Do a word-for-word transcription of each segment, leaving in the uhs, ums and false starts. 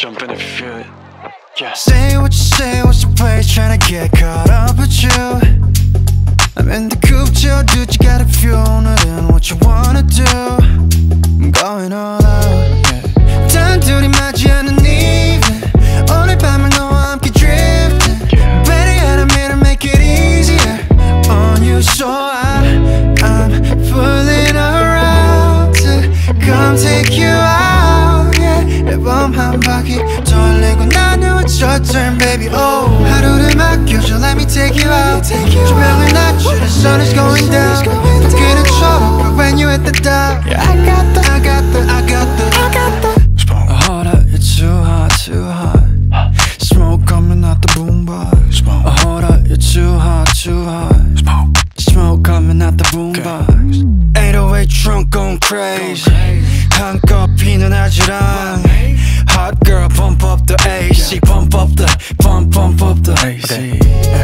Jump in if you feel it. Yeah. Say what you say, what's your place? Tryna get caught up with you. I'm in the coupe, chill, dude, you got a few. 오늘은 what you wanna do. I'm going all out, yeah. 단둘이 맞이하는 evening. 오늘 밤을 너와 함께 drifting. Better yet, I'm here to make it easier on you. So I, I'm fooling around to come take you out, yeah. 앨범 한 바퀴 돌리고 난 know it's your turn, baby. Oh, 하루를 맡겨줘, let me take you out. 조명을 낮춰, the sun is going down. 불길은 초록, but when you hit the dial, yeah, I got the, I got the, I got the, I got the. Hold up, you're too hot, too hot. Smoke coming out the boombox. Hold up, you're too hot, too hot. Smoke coming out the boombox. eight oh eight trunk going crazy. 한껏 피는 아지랑. Hot girl, pump up the A C, pump up the, pump, pump up the A C.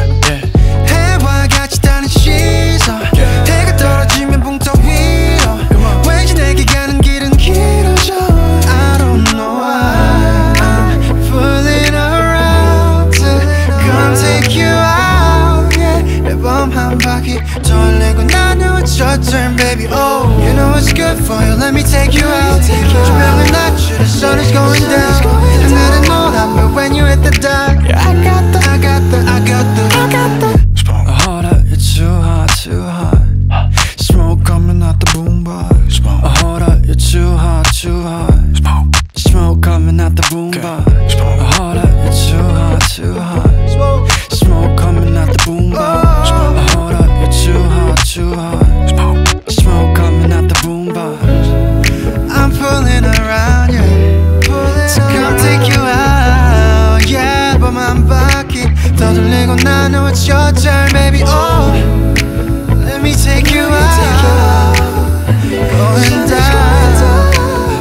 해와 같이 타는 시선. 해가 떨어지면 붕 떠 위로. 왠지 내게 가는 길은 길어져. I don't know why I'm fooling around to come take you out, yeah. 앨범 한 바퀴 돌리고 난 know it's your turn, baby. Oh, you know what's good for you, let me take you out. 조명을 낮춰, the sun is going down. 하늘은 노란, when you hit the dial, yeah, I got the, I got the, I got the, I got the. Hold up, you're too hot, too hot. Smoke coming out the boombox. Hold up, you're too hot, too hot. Smoke coming out the boombox. Hold up, you're too hot, too hot. Smoke coming out the boombox. Hold up, you're too hot, too hot. Smoke coming out the boombox. I'm pulling around you, yeah, to come take you out, yeah. 앨범 한 바퀴 더 돌리고 나 know it's your turn, baby. Oh, let me take you out, going down.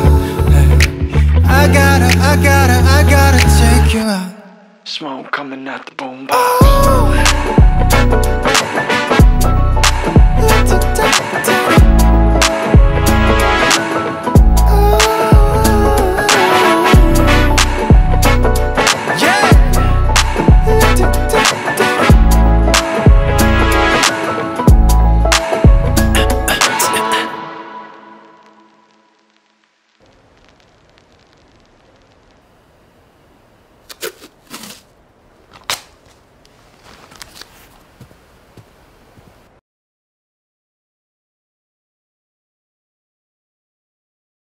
I gotta, I gotta, I gotta take you out. Smoke coming out the boombox. Oh.